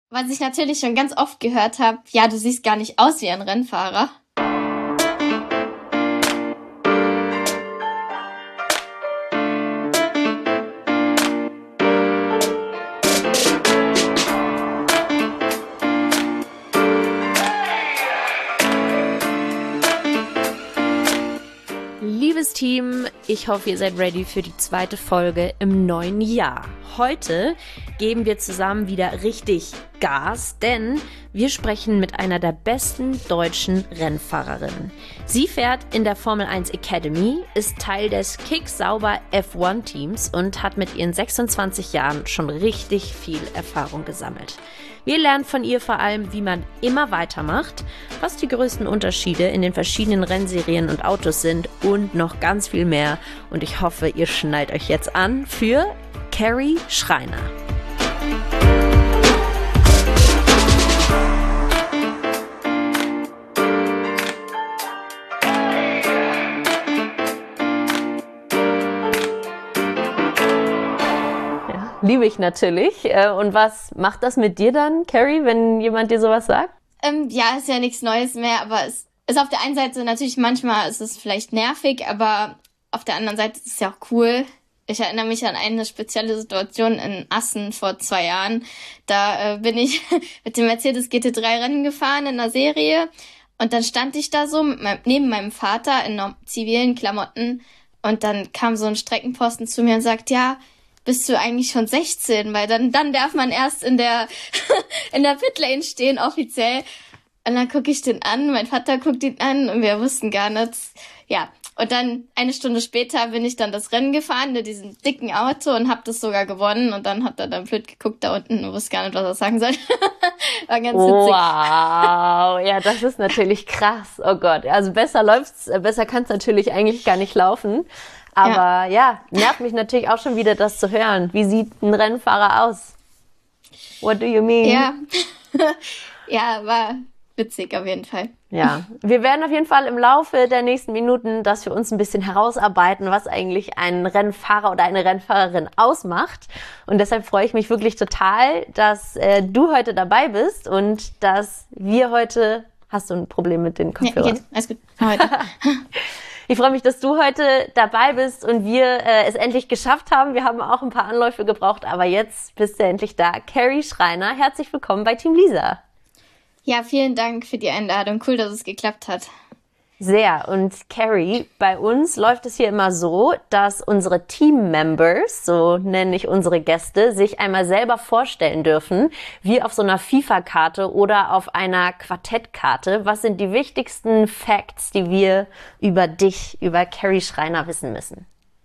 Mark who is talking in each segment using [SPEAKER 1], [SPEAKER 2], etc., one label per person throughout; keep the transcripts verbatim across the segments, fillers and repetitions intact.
[SPEAKER 1] Was ich natürlich schon ganz oft gehört habe, ja, du siehst gar nicht aus wie ein Rennfahrer.
[SPEAKER 2] Liebes Team, ich hoffe, ihr seid ready für die zweite Folge im neuen Jahr. Heute geben wir zusammen wieder richtig Gas, denn wir sprechen mit einer der besten deutschen Rennfahrerinnen. Sie fährt in der Formel eins Academy, ist Teil des Kick Sauber F eins Teams und hat mit ihren sechsundzwanzig Jahren schon richtig viel Erfahrung gesammelt. Wir lernen von ihr vor allem, wie man immer weitermacht, was die größten Unterschiede in den verschiedenen Rennserien und Autos sind und noch ganz viel mehr. Und ich hoffe, ihr schnallt euch jetzt an für Carrie Schreiner. Liebe ich natürlich. Und was macht das mit dir dann, Carrie, wenn jemand dir sowas sagt?
[SPEAKER 1] Ähm, ja, ist ja nichts Neues mehr, aber es ist auf der einen Seite natürlich, manchmal ist es vielleicht nervig, aber auf der anderen Seite ist es ja auch cool. Ich erinnere mich an eine spezielle Situation in Assen vor zwei Jahren. Da äh, bin ich mit dem Mercedes G T drei Rennen gefahren in einer Serie und dann stand ich da so mit meinem, neben meinem Vater in zivilen Klamotten und dann kam so ein Streckenposten zu mir und sagt, ja, bist du eigentlich schon sechzehn? Weil dann dann darf man erst in der in der Pitlane stehen, offiziell. Und dann gucke ich den an, mein Vater guckt ihn an und wir wussten gar nichts. Ja, und dann eine Stunde später bin ich dann das Rennen gefahren in diesem dicken Auto und hab das sogar gewonnen. Und dann hat er dann blöd geguckt da unten und wusste gar nicht, was er sagen soll. War ganz witzig.
[SPEAKER 2] Wow, ja, das ist natürlich krass. Oh Gott, also besser läuft's, besser kann's natürlich eigentlich gar nicht laufen. Aber ja. ja, nervt mich natürlich auch schon wieder, das zu hören. Wie sieht ein Rennfahrer aus? What do you mean?
[SPEAKER 1] Ja, ja, war witzig auf jeden Fall.
[SPEAKER 2] Ja, wir werden auf jeden Fall im Laufe der nächsten Minuten das für uns ein bisschen herausarbeiten, was eigentlich ein Rennfahrer oder eine Rennfahrerin ausmacht. Und deshalb freue ich mich wirklich total, dass äh, du heute dabei bist und dass wir heute... Hast du ein Problem mit den Kopfhörern?
[SPEAKER 1] Ja, alles gut. Heute.
[SPEAKER 2] Ich freue mich, dass du heute dabei bist und wir äh, es endlich geschafft haben. Wir haben auch ein paar Anläufe gebraucht, aber jetzt bist du endlich da. Carrie Schreiner, herzlich willkommen bei Team Lisa.
[SPEAKER 1] Ja, vielen Dank für die Einladung. Cool, dass es geklappt hat.
[SPEAKER 2] Sehr. Und Carrie, bei uns läuft es hier immer so, dass unsere Team-Members, so nenne ich unsere Gäste, sich einmal selber vorstellen dürfen, wie auf so einer FIFA-Karte oder auf einer Quartettkarte. Was sind die wichtigsten Facts, die wir über dich, über Carrie Schreiner wissen müssen?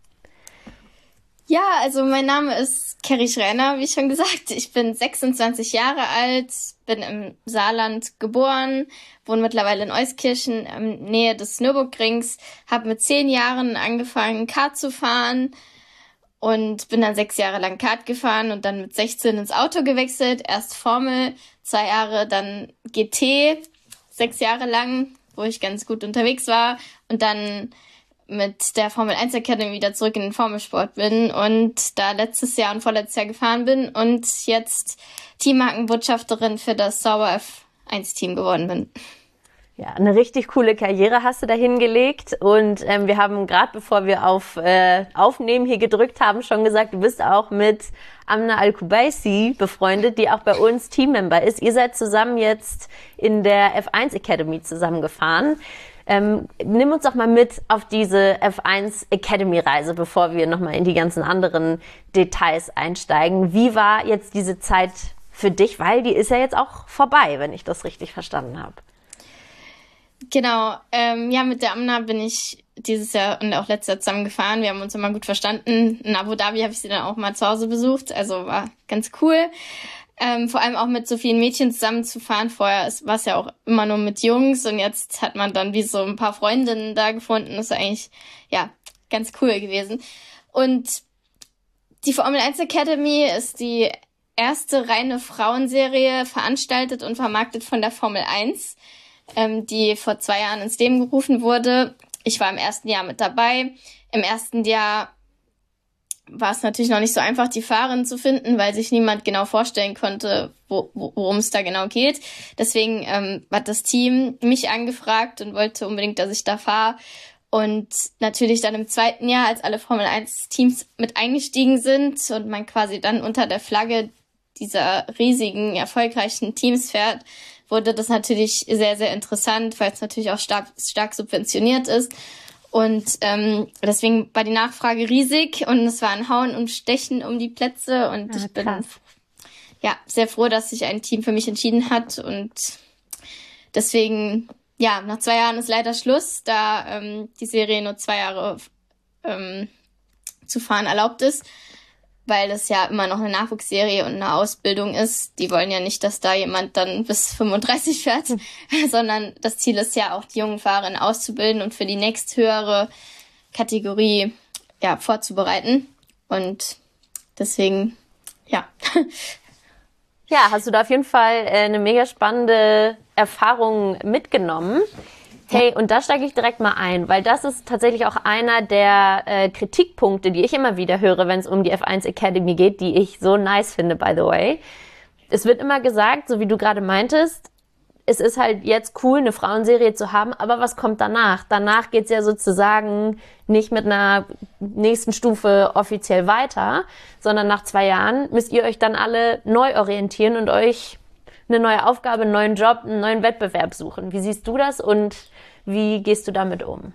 [SPEAKER 1] Ja, also mein Name ist Carrie Schreiner, wie schon gesagt. Ich bin sechsundzwanzig Jahre alt, bin im Saarland geboren, wohne mittlerweile in Euskirchen, in Nähe des Nürburgrings, habe mit zehn Jahren angefangen, Kart zu fahren und bin dann sechs Jahre lang Kart gefahren und dann mit sechzehn ins Auto gewechselt. Erst Formel, zwei Jahre, dann G T, sechs Jahre lang, wo ich ganz gut unterwegs war und dann mit der Formel eins Academy wieder zurück in den Formelsport bin und da letztes Jahr und vorletztes Jahr gefahren bin und jetzt Teammarkenbotschafterin für das Sauber F eins Team geworden bin.
[SPEAKER 2] Ja, eine richtig coole Karriere hast du da hingelegt und ähm, wir haben gerade, bevor wir auf äh, Aufnehmen hier gedrückt haben, schon gesagt, du bist auch mit Amna Al-Kubaisi befreundet, die auch bei uns Teammember ist. Ihr seid zusammen jetzt in der F eins Academy zusammengefahren. Ähm, nimm uns doch mal mit auf diese F eins Academy Reise, bevor wir nochmal in die ganzen anderen Details einsteigen. Wie war jetzt diese Zeit für dich? Weil die ist ja jetzt auch vorbei, wenn ich das richtig verstanden habe.
[SPEAKER 1] Genau, ähm, ja, mit der Amna bin ich dieses Jahr und auch letztes Jahr zusammen gefahren. Wir haben uns immer gut verstanden. In Abu Dhabi habe ich sie dann auch mal zu Hause besucht, also war ganz cool. Ähm, vor allem auch mit so vielen Mädchen zusammen zu fahren. Vorher war es ja auch immer nur mit Jungs und jetzt hat man dann wie so ein paar Freundinnen da gefunden. Das ist eigentlich, ja, ganz cool gewesen. Und die Formel eins Academy ist die erste reine Frauenserie, veranstaltet und vermarktet von der Formel eins, ähm, die vor zwei Jahren ins Leben gerufen wurde. Ich war im ersten Jahr mit dabei. Im ersten Jahr war es natürlich noch nicht so einfach, die Fahrerin zu finden, weil sich niemand genau vorstellen konnte, wo, wo, worum es da genau geht. Deswegen ähm, hat das Team mich angefragt und wollte unbedingt, dass ich da fahre. Und natürlich dann im zweiten Jahr, als alle Formel eins Teams mit eingestiegen sind und man quasi dann unter der Flagge dieser riesigen, erfolgreichen Teams fährt, wurde das natürlich sehr, sehr interessant, weil es natürlich auch stark, stark subventioniert ist. Und ähm, deswegen war die Nachfrage riesig und es war ein Hauen und Stechen um die Plätze. Und
[SPEAKER 2] ja,
[SPEAKER 1] ich bin
[SPEAKER 2] krass.
[SPEAKER 1] ja sehr froh, dass sich ein Team für mich entschieden hat. Und deswegen, ja, nach zwei Jahren ist leider Schluss, da ähm, die Serie nur zwei Jahre ähm, zu fahren erlaubt ist, weil es ja immer noch eine Nachwuchsserie und eine Ausbildung ist. Die wollen ja nicht, dass da jemand dann bis fünfunddreißig fährt, mhm. sondern das Ziel ist ja auch, die jungen Fahrerinnen auszubilden und für die nächsthöhere Kategorie ja vorzubereiten. Und deswegen, ja.
[SPEAKER 2] Ja, hast du da auf jeden Fall äh, eine mega spannende Erfahrung mitgenommen. Hey, und da steige ich direkt mal ein, weil das ist tatsächlich auch einer der äh, Kritikpunkte, die ich immer wieder höre, wenn es um die F eins Academy geht, die ich so nice finde, by the way. Es wird immer gesagt, so wie du gerade meintest, es ist halt jetzt cool, eine Frauenserie zu haben, aber was kommt danach? Danach geht's ja sozusagen nicht mit einer nächsten Stufe offiziell weiter, sondern nach zwei Jahren müsst ihr euch dann alle neu orientieren und euch eine neue Aufgabe, einen neuen Job, einen neuen Wettbewerb suchen. Wie siehst du das und wie gehst du damit um?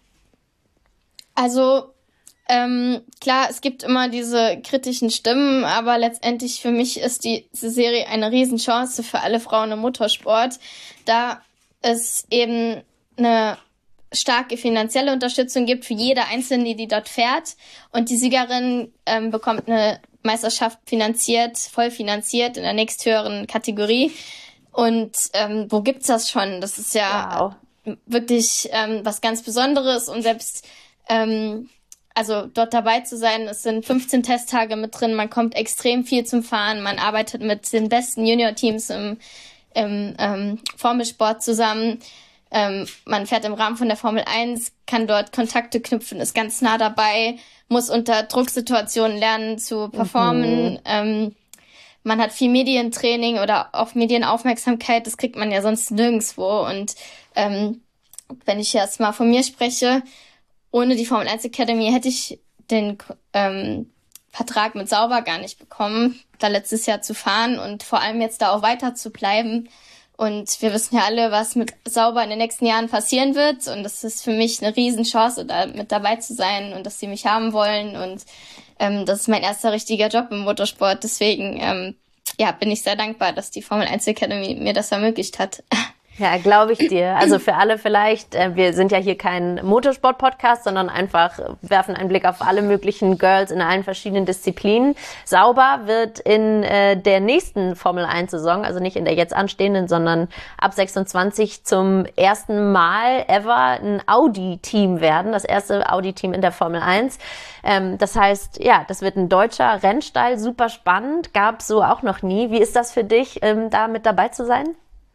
[SPEAKER 1] Also ähm, klar, es gibt immer diese kritischen Stimmen, aber letztendlich für mich ist die, diese Serie eine Riesenchance für alle Frauen im Motorsport, da es eben eine starke finanzielle Unterstützung gibt für jede Einzelne, die dort fährt, und die Siegerin ähm, bekommt eine Meisterschaft finanziert, voll finanziert in der nächsthöheren Kategorie. Und ähm, wo gibt's das schon? Das ist ja wow. wirklich ähm, was ganz Besonderes. Und selbst ähm, also dort dabei zu sein, es sind fünfzehn Testtage mit drin, man kommt extrem viel zum Fahren, man arbeitet mit den besten Junior-Teams im, im ähm, Formelsport zusammen. Ähm, man fährt im Rahmen von der Formel eins, kann dort Kontakte knüpfen, ist ganz nah dabei, muss unter Drucksituationen lernen zu performen. Mhm. Ähm, man hat viel Medientraining oder auch Medienaufmerksamkeit, das kriegt man ja sonst nirgendwo. Und ähm, wenn ich jetzt mal von mir spreche, ohne die Formel eins Academy hätte ich den ähm, Vertrag mit Sauber gar nicht bekommen, da letztes Jahr zu fahren und vor allem jetzt da auch weiter zu bleiben. Und wir wissen ja alle, was mit Sauber in den nächsten Jahren passieren wird. Und das ist für mich eine Riesenchance, da mit dabei zu sein und dass sie mich haben wollen. Und ähm, das ist mein erster richtiger Job im Motorsport. Deswegen ähm, ja, bin ich sehr dankbar, dass die Formel eins Academy mir das ermöglicht hat.
[SPEAKER 2] Ja, glaube ich dir. Also für alle vielleicht, äh, wir sind ja hier kein Motorsport-Podcast, sondern einfach werfen einen Blick auf alle möglichen Girls in allen verschiedenen Disziplinen. Sauber wird in äh, der nächsten Formel eins Saison, also nicht in der jetzt anstehenden, sondern ab sechsundzwanzig zum ersten Mal ever ein Audi-Team werden, das erste Audi-Team in der Formel eins. Ähm, das heißt, ja, das wird ein deutscher Rennstall, super spannend, gab's so auch noch nie. Wie ist das für dich, ähm, da mit dabei zu sein?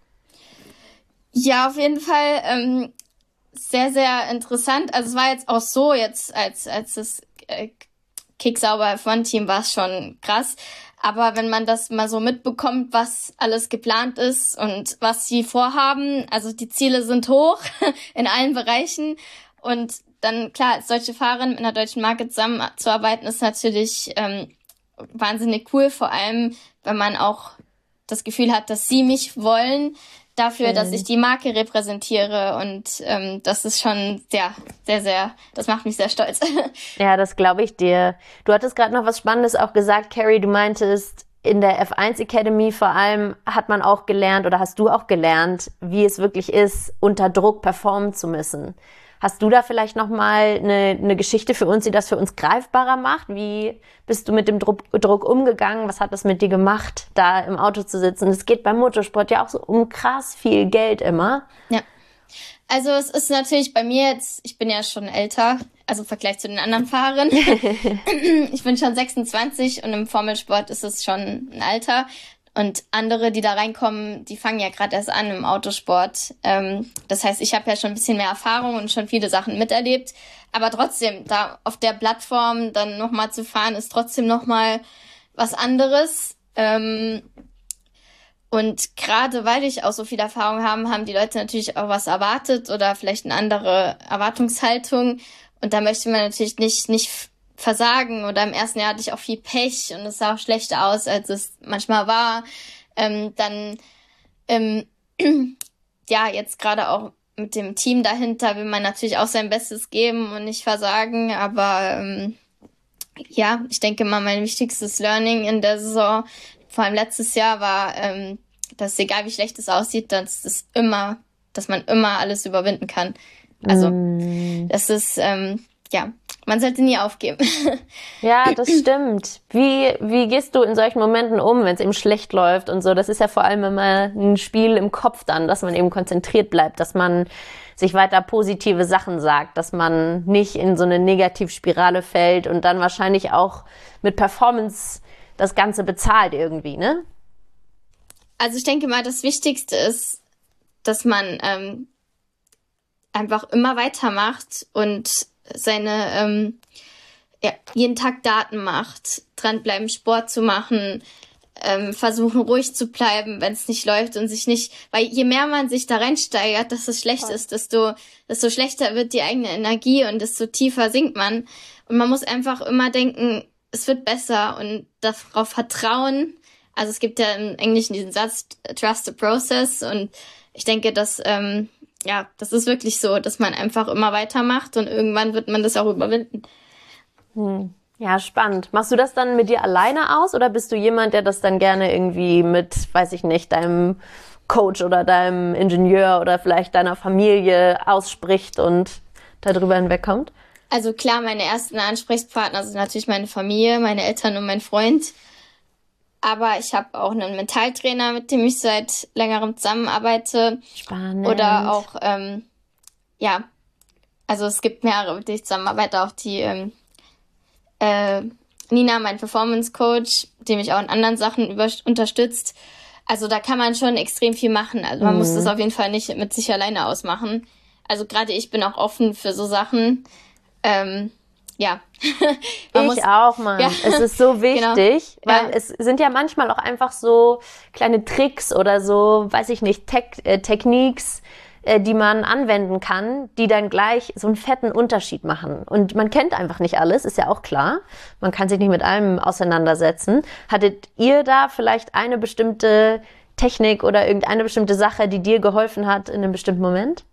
[SPEAKER 1] Ja, auf jeden Fall ähm, sehr, sehr interessant. Also es war jetzt auch so, jetzt als als das äh, Kick-Sauber F eins Team war es schon krass. Aber wenn man das mal so mitbekommt, was alles geplant ist und was sie vorhaben, also die Ziele sind hoch in allen Bereichen. Und dann, klar, als deutsche Fahrerin mit einer deutschen Marke zusammenzuarbeiten, ist natürlich ähm, wahnsinnig cool. Vor allem, wenn man auch das Gefühl hat, dass sie mich wollen, dafür, mhm. dass ich die Marke repräsentiere, und ähm, das ist schon sehr, sehr, sehr, das macht mich sehr stolz.
[SPEAKER 2] Ja, das glaube ich dir. Du hattest gerade noch was Spannendes auch gesagt, Carrie, du meintest, in der F eins Academy vor allem hat man auch gelernt oder hast du auch gelernt, wie es wirklich ist, unter Druck performen zu müssen. Hast du da vielleicht nochmal eine, eine Geschichte für uns, die das für uns greifbarer macht? Wie bist du mit dem Druck, Druck umgegangen? Was hat das mit dir gemacht, da im Auto zu sitzen? Es geht beim Motorsport ja auch so um krass viel Geld immer.
[SPEAKER 1] Ja, also es ist natürlich bei mir jetzt, ich bin ja schon älter, also im Vergleich zu den anderen Fahrern. Ich bin schon sechsundzwanzig und im Formelsport ist es schon ein Alter. Und andere, die da reinkommen, die fangen ja gerade erst an im Autosport. Ähm, das heißt, ich habe ja schon ein bisschen mehr Erfahrung und schon viele Sachen miterlebt. Aber trotzdem, da auf der Plattform dann nochmal zu fahren, ist trotzdem nochmal was anderes. Ähm, und gerade weil ich auch so viel Erfahrung habe, haben die Leute natürlich auch was erwartet oder vielleicht eine andere Erwartungshaltung. Und da möchte man natürlich nicht nicht versagen. Oder im ersten Jahr hatte ich auch viel Pech und es sah auch schlechter aus, als es manchmal war. Ähm, dann, ähm, ja, jetzt gerade auch mit dem Team dahinter will man natürlich auch sein Bestes geben und nicht versagen. Aber ähm, ja, ich denke mal, mein wichtigstes Learning in der Saison, vor allem letztes Jahr, war, ähm, dass egal wie schlecht es aussieht, dass es immer, dass man immer alles überwinden kann. Also, mm. das ist, ähm, ja, man sollte nie aufgeben.
[SPEAKER 2] Ja, das stimmt. Wie, wie gehst du in solchen Momenten um, wenn es eben schlecht läuft und so? Das ist ja vor allem immer ein Spiel im Kopf dann, dass man eben konzentriert bleibt, dass man sich weiter positive Sachen sagt, dass man nicht in so eine Negativspirale fällt und dann wahrscheinlich auch mit Performance das Ganze bezahlt irgendwie, ne?
[SPEAKER 1] Also ich denke mal, das Wichtigste ist, dass man ähm, einfach immer weitermacht und seine ähm, ja, jeden Tag Daten macht, dranbleiben, Sport zu machen, ähm, versuchen ruhig zu bleiben, wenn es nicht läuft und sich nicht, weil je mehr man sich da reinsteigert, dass es schlecht ist, desto, desto schlechter wird die eigene Energie und desto tiefer sinkt man. Und man muss einfach immer denken, es wird besser und darauf vertrauen. Also es gibt ja im Englischen diesen Satz, trust the process, und ich denke, dass ähm, ja, das ist wirklich so, dass man einfach immer weitermacht und irgendwann wird man das auch überwinden.
[SPEAKER 2] Hm. Ja, spannend. Machst du das dann mit dir alleine aus oder bist du jemand, der das dann gerne irgendwie mit, weiß ich nicht, deinem Coach oder deinem Ingenieur oder vielleicht deiner Familie ausspricht und darüber hinwegkommt?
[SPEAKER 1] Also klar, meine ersten Ansprechpartner sind natürlich meine Familie, meine Eltern und mein Freund. Aber ich habe auch einen Mentaltrainer, mit dem ich seit längerem zusammenarbeite.
[SPEAKER 2] Spannend.
[SPEAKER 1] Oder auch, ähm, ja, also es gibt mehrere, mit denen ich zusammenarbeite. Auch die ähm, äh, Nina, mein Performance-Coach, die mich auch in anderen Sachen über- unterstützt. Also da kann man schon extrem viel machen. Also man mhm. muss das auf jeden Fall nicht mit sich alleine ausmachen. Also gerade ich bin auch offen für so Sachen. Ähm, ja.
[SPEAKER 2] ich muss, auch, Mann. Ja. Es ist so wichtig, genau. weil ja. es sind ja manchmal auch einfach so kleine Tricks oder so, weiß ich nicht, Te- äh, Techniques, äh, die man anwenden kann, die dann gleich so einen fetten Unterschied machen. Und man kennt einfach nicht alles, ist ja auch klar. Man kann sich nicht mit allem auseinandersetzen. Hattet ihr da vielleicht eine bestimmte Technik oder irgendeine bestimmte Sache, die dir geholfen hat in einem bestimmten Moment?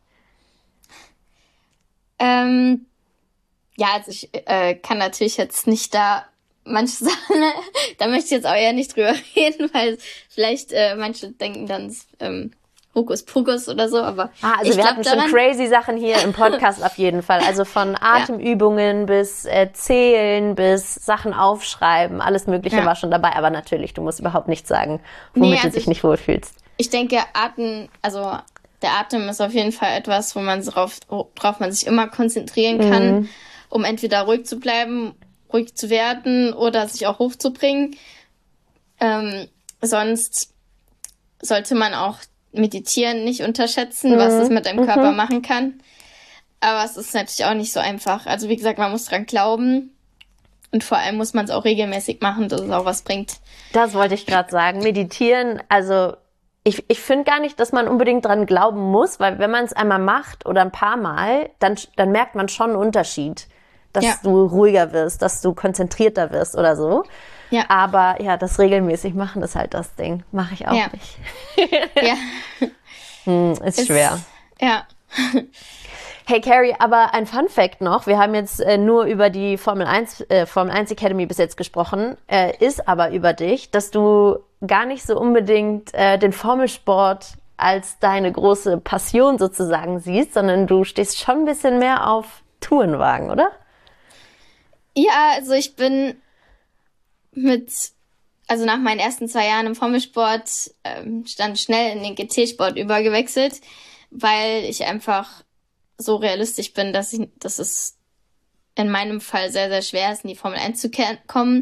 [SPEAKER 1] Ähm, Ja, also ich äh, kann natürlich jetzt nicht da manche Sachen, da möchte ich jetzt auch eher nicht drüber reden, weil vielleicht äh, manche denken dann ähm, Hokuspokus oder so, aber
[SPEAKER 2] ah, also
[SPEAKER 1] ich
[SPEAKER 2] wir
[SPEAKER 1] glaub
[SPEAKER 2] hatten
[SPEAKER 1] daran,
[SPEAKER 2] schon crazy Sachen hier im Podcast auf jeden Fall, also von Atemübungen ja. bis äh, Zählen bis Sachen aufschreiben, alles Mögliche ja. war schon dabei, aber natürlich, du musst überhaupt nichts sagen, womit nee, also du dich ich, nicht wohlfühlst.
[SPEAKER 1] Ich denke, Atem, also der Atem ist auf jeden Fall etwas, wo man drauf, worauf man sich immer konzentrieren kann, mhm. um entweder ruhig zu bleiben, ruhig zu werden oder sich auch hochzubringen. Ähm, sonst sollte man auch Meditieren nicht unterschätzen, mhm. was es mit deinem Körper mhm. machen kann. Aber es ist natürlich auch nicht so einfach. Also wie gesagt, man muss dran glauben und vor allem muss man es auch regelmäßig machen, dass es auch was bringt.
[SPEAKER 2] Das wollte ich gerade sagen. Meditieren, also ich, ich finde gar nicht, dass man unbedingt dran glauben muss, weil wenn man es einmal macht oder ein paar Mal, dann, dann merkt man schon einen Unterschied. Dass ja. du ruhiger wirst, dass du konzentrierter wirst oder so. Ja. Aber ja, das regelmäßig machen ist halt das Ding. Mache ich auch
[SPEAKER 1] ja.
[SPEAKER 2] nicht.
[SPEAKER 1] ja.
[SPEAKER 2] Hm, ist, ist schwer.
[SPEAKER 1] Ja.
[SPEAKER 2] Hey Carrie, aber ein Fun Fact noch. Wir haben jetzt äh, nur über die Formel eins, äh, Formel eins Academy bis jetzt gesprochen, äh, ist aber über dich, dass du gar nicht so unbedingt äh, den Formelsport als deine große Passion sozusagen siehst, sondern du stehst schon ein bisschen mehr auf Tourenwagen, oder?
[SPEAKER 1] Ja, also ich bin mit, also nach meinen ersten zwei Jahren im Formelsport ähm, stand schnell in den G T-Sport übergewechselt, weil ich einfach so realistisch bin, dass ich, dass es in meinem Fall sehr, sehr schwer ist, in die Formel eins zu kommen.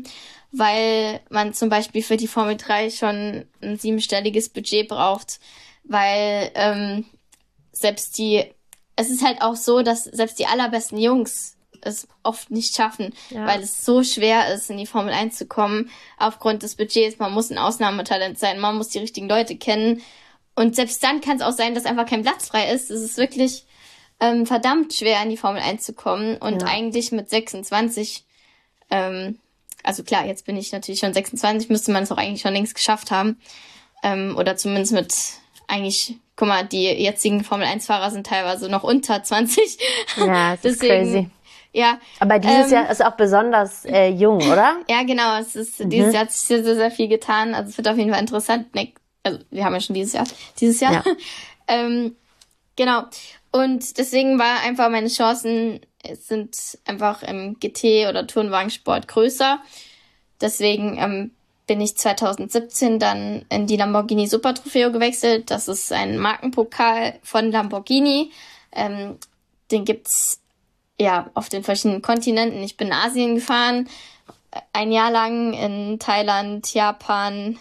[SPEAKER 1] weil man zum Beispiel für die Formel drei schon ein siebenstelliges Budget braucht, weil ähm, selbst die, es ist halt auch so, dass selbst die allerbesten Jungs es oft nicht schaffen, ja. weil es so schwer ist, in die Formel eins zu kommen, aufgrund des Budgets. Man muss ein Ausnahmetalent sein, man muss die richtigen Leute kennen. Und selbst dann kann es auch sein, dass einfach kein Platz frei ist. Es ist wirklich ähm, verdammt schwer, in die Formel eins zu kommen. Und ja. eigentlich mit sechsundzwanzig, ähm, also klar, jetzt bin ich natürlich schon sechsundzwanzig, müsste man es auch eigentlich schon längst geschafft haben. Ähm, oder zumindest mit eigentlich, guck mal, die jetzigen Formel eins Fahrer sind teilweise noch unter zwanzig.
[SPEAKER 2] Ja, das ist crazy.
[SPEAKER 1] Ja.
[SPEAKER 2] Aber dieses ähm, Jahr ist auch besonders äh, jung, oder?
[SPEAKER 1] Ja, genau. Es ist, mhm. Dieses Jahr hat sich sehr, sehr, sehr viel getan. Also es wird auf jeden Fall interessant. Ne, also wir haben ja schon dieses Jahr. Dieses Jahr. Ja. ähm, genau. Und deswegen war einfach meine Chancen sind einfach im G T- oder Tourenwagensport größer. Deswegen ähm, bin ich zwanzig siebzehn dann in die Lamborghini Super Trofeo gewechselt. Das ist ein Markenpokal von Lamborghini. Ähm, den gibt's ja auf den verschiedenen Kontinenten. Ich bin in Asien gefahren, ein Jahr lang in Thailand, Japan,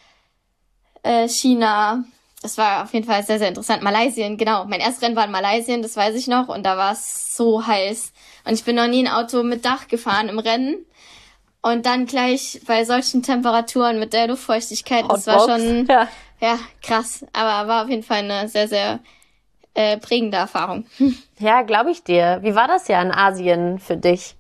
[SPEAKER 1] äh, China. Das war auf jeden Fall sehr, sehr interessant. Malaysien, genau. Mein erstes Rennen war in Malaysien, das weiß ich noch. Und da war es so heiß. Und ich bin noch nie ein Auto mit Dach gefahren im Rennen. Und dann gleich bei solchen Temperaturen mit der Luftfeuchtigkeit, das war schon ja. ja krass. Aber war auf jeden Fall eine sehr, sehr äh, prägende Erfahrung.
[SPEAKER 2] Ja, glaube ich dir. Wie war das ja in Asien für dich?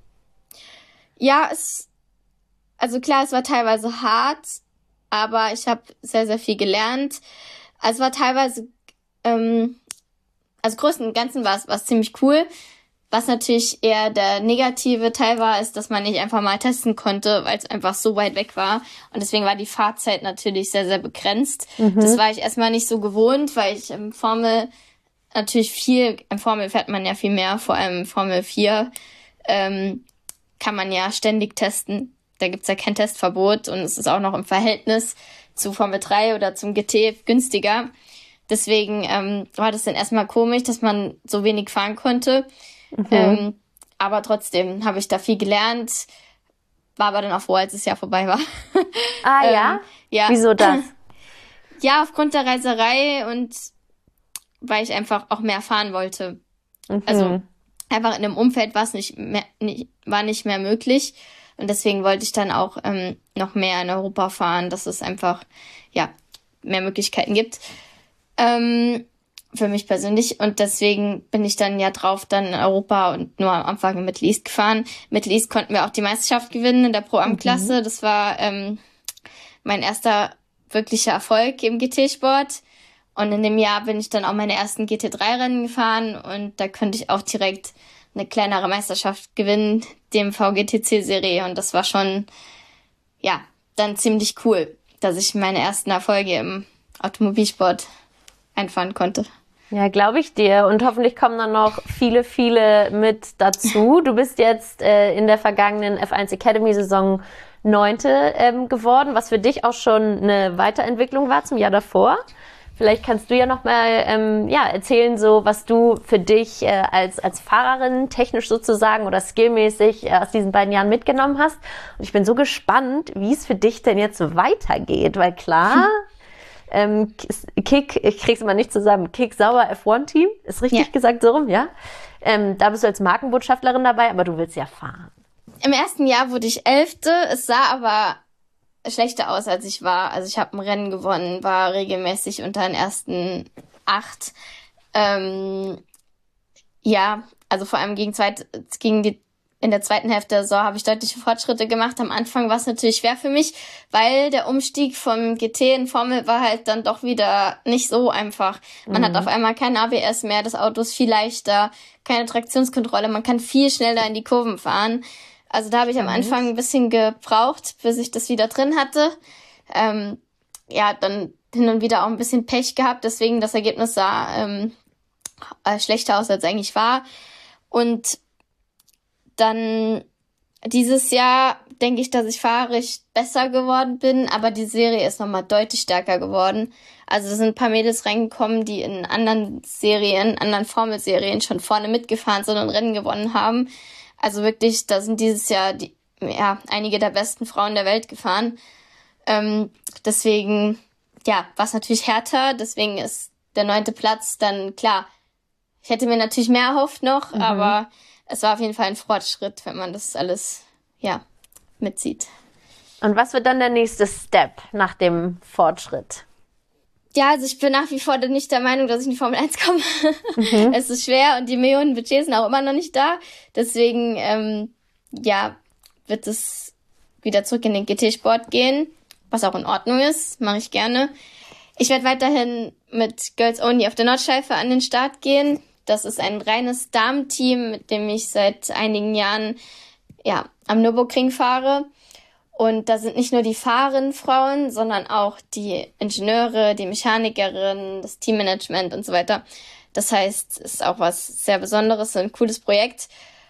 [SPEAKER 1] Ja, es, also klar, es war teilweise hart, aber ich habe sehr, sehr viel gelernt. Also es war teilweise, ähm, also größten und Ganzen war es war es ziemlich cool. Was natürlich eher der negative Teil war, ist, dass man nicht einfach mal testen konnte, weil es einfach so weit weg war. Und deswegen war die Fahrzeit natürlich sehr, sehr begrenzt. Mhm. Das war ich erstmal nicht so gewohnt, weil ich im Formel natürlich viel, im Formel fährt man ja viel mehr, vor allem Formel vier ähm, kann man ja ständig testen. Da gibt's ja kein Testverbot und es ist auch noch im Verhältnis zu Formel drei oder zum G T günstiger. Deswegen ähm, war das dann erstmal komisch, dass man so wenig fahren konnte. Mhm. Ähm, aber trotzdem habe ich da viel gelernt, war aber dann auch froh, als das Jahr vorbei war.
[SPEAKER 2] Ah ähm, ja? Ja. Wieso das?
[SPEAKER 1] Ja, aufgrund der Reiserei und weil ich einfach auch mehr fahren wollte. Mhm. Also einfach in einem Umfeld war es nicht mehr, nicht, war nicht mehr möglich. Und deswegen wollte ich dann auch ähm, noch mehr in Europa fahren, dass es einfach ja mehr Möglichkeiten gibt. Ähm, für mich persönlich. Und deswegen bin ich dann ja drauf dann in Europa und nur am Anfang mit Middle East gefahren. Middle East konnten wir auch die Meisterschaft gewinnen in der Pro-Am-Klasse. Mhm. Das war ähm, mein erster wirklicher Erfolg im G T-Sport. Und in dem Jahr bin ich dann auch meine ersten G T drei Rennen gefahren und da konnte ich auch direkt eine kleinere Meisterschaft gewinnen, dem V G T C-Serie. Und das war schon, ja, dann ziemlich cool, dass ich meine ersten Erfolge im Automobilsport einfahren konnte.
[SPEAKER 2] Ja, glaube ich dir. Und hoffentlich kommen dann noch viele, viele mit dazu. Du bist jetzt äh, in der vergangenen F eins Academy-Saison Neunte ähm, geworden, was für dich auch schon eine Weiterentwicklung war zum Jahr davor. Vielleicht kannst du ja noch mal ähm, ja, erzählen, so was du für dich äh, als als Fahrerin technisch sozusagen oder skillmäßig äh, aus diesen beiden Jahren mitgenommen hast. Und ich bin so gespannt, wie es für dich denn jetzt so weitergeht, weil klar, ähm, Kick, ich krieg's immer nicht zusammen, Kick Sauber F eins Team, ist richtig ja. gesagt so rum, ja? Ähm, da bist du als Markenbotschafterin dabei, aber du willst ja fahren.
[SPEAKER 1] Im ersten Jahr wurde ich Elfte, es sah aber schlechter aus, als ich war. Also ich habe ein Rennen gewonnen, war regelmäßig unter den ersten acht. Ähm, ja, also vor allem gegen, zweit, gegen die in der zweiten Hälfte der Saison habe ich deutliche Fortschritte gemacht. Am Anfang war es natürlich schwer für mich, weil der Umstieg vom G T in Formel war halt dann doch wieder nicht so einfach. Man mhm. hat auf einmal kein A B S mehr, das Auto ist viel leichter, keine Traktionskontrolle, man kann viel schneller in die Kurven fahren. Also da habe ich am Anfang ein bisschen gebraucht, bis ich das wieder drin hatte. Ähm, ja, dann hin und wieder auch ein bisschen Pech gehabt, deswegen das Ergebnis sah ähm, äh, schlechter aus, als eigentlich war. Und dann dieses Jahr denke ich, dass ich fahrerisch besser geworden bin, aber die Serie ist nochmal deutlich stärker geworden. Also es sind ein paar Mädels reingekommen, die in anderen Serien, anderen Formelserien schon vorne mitgefahren sind und Rennen gewonnen haben. Also wirklich, da sind dieses Jahr die ja, einige der besten Frauen der Welt gefahren. Ähm, deswegen, ja, war es natürlich härter. Deswegen ist der neunte Platz dann, klar, ich hätte mir natürlich mehr erhofft noch, mhm. aber es war auf jeden Fall ein Fortschritt, wenn man das alles, ja, mitzieht.
[SPEAKER 2] Und was wird dann der nächste Step nach dem Fortschritt?
[SPEAKER 1] Ja, also ich bin nach wie vor nicht der Meinung, dass ich in die Formel eins komme. Mhm. Es ist schwer und die Millionen Budgets sind auch immer noch nicht da. Deswegen, ähm, ja, wird es wieder zurück in den G T-Sport gehen, was auch in Ordnung ist, mache ich gerne. Ich werde weiterhin mit Girls Only auf der Nordschleife an den Start gehen. Das ist ein reines Damenteam, mit dem ich seit einigen Jahren ja am Nürburgring fahre. Und da sind nicht nur die fahrenden Frauen, sondern auch die Ingenieure, die Mechanikerin, das Teammanagement und so weiter. Das heißt, es ist auch was sehr Besonderes, ein cooles Projekt.